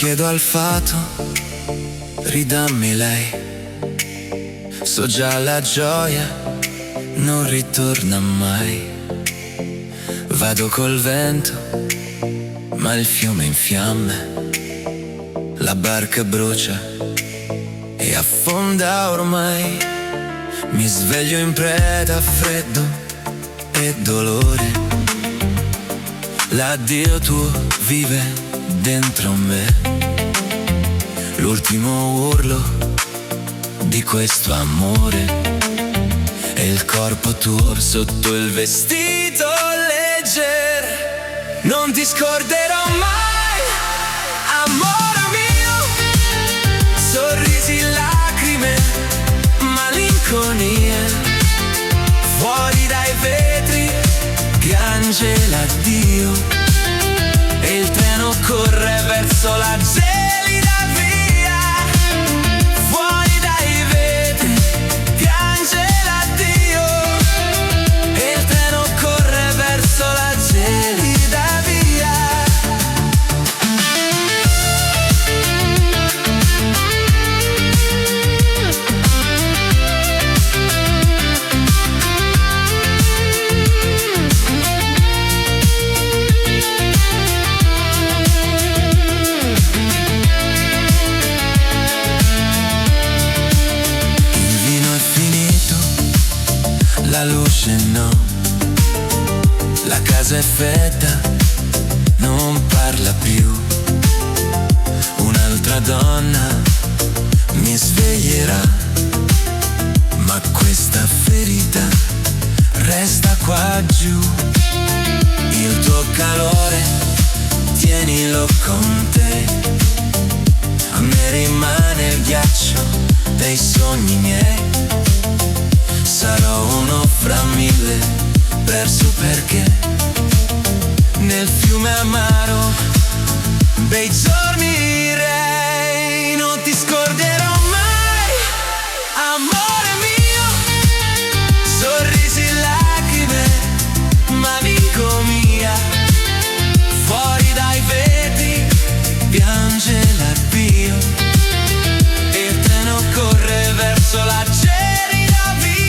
chiedo al fato, ridammi lei. So già la gioia non ritorna mai. Vado col vento, ma il fiume in fiamme. La barca brucia e affonda ormai. Mi sveglio in preda a freddo e dolore. L'addio tuo vive dentro me. L'ultimo urlo di questo amore e il corpo tuo sotto il vestito leggero. Non ti scorderò mai, amore mio. Sorrisi, lacrime, malinconie. Fuori dai vetri piange l'addio e il treno corre verso la gelida via. Fuori dai vetri piange l'addio e il treno corre verso la gelida via. La luce no, la casa è fredda, non parla più. Un'altra donna mi sveglierà, ma questa ferita resta qua giù. Il tuo calore, tienilo con te. A me rimane il ghiaccio dei sogni miei. Sarò uno fra mille, perso perché nel fiume amaro bei giorni irei. Non ti scorderò mai, amore mio. Sorrisi, lacrime, malinconia. Fuori dai vetri piange l'addio e il treno corre verso la gelida via.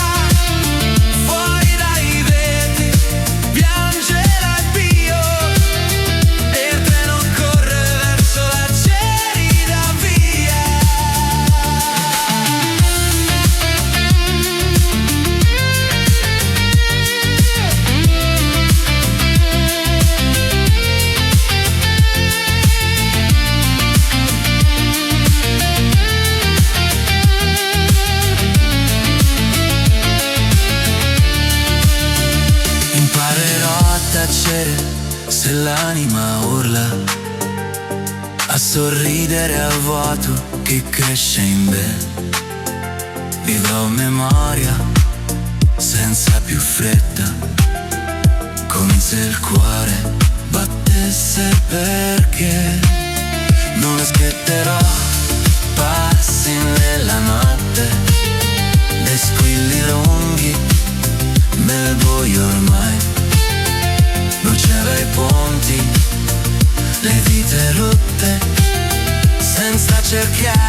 Se l'anima urla, a sorridere al vuoto che cresce in me. Vivrò memoria senza più fretta, come se il cuore battesse perché non aspetterò passi nella notte, le squilli lunghi nel buio ormai. Bruciava i ponti, le vite rotte, senza cercare